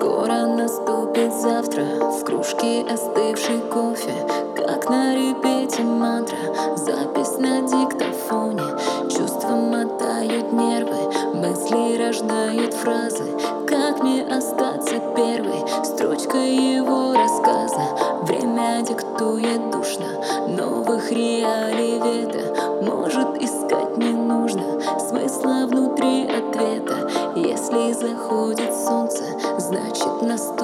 Скоро наступит завтра, в кружке остывший кофе, как на репете мантра, запись на диктофоне. Чувства мотают нервы, мысли рождают фразы. Как мне остаться первой строчкой его рассказа? Время диктует душно, новых реалий вето. Может, искать не нужно смысла внутри ответа. Если заходит солнце, значит наступит